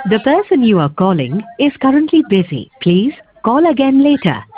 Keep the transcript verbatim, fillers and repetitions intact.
The person you are calling is currently busy. Please call again later.